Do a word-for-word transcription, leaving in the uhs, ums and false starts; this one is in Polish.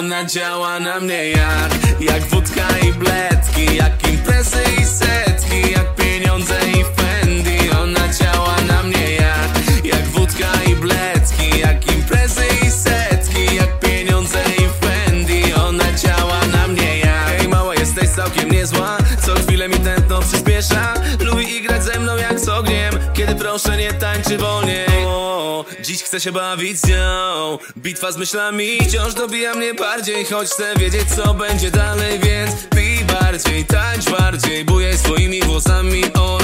Ona działa na mnie jak Jak wódka i bledki, jak imprezy i setki, jak pieniądze i Fendi. Ona działa na mnie jak Jak wódka i bledki, jak imprezy i setki, jak pieniądze i Fendi. Ona działa na mnie jak Hej mała, jesteś całkiem niezła, co chwilę mi tętno przyspiesza. Lubi igrać ze mną jak z ogniem, kiedy proszę nie tańczy wolniej. O, dziś chcę się bawić z nią, bitwa z myślami wciąż dobija mnie bardziej. Choć chcę wiedzieć co będzie dalej, więc pij bardziej, tańcz bardziej, bujaj swoimi włosami. Ona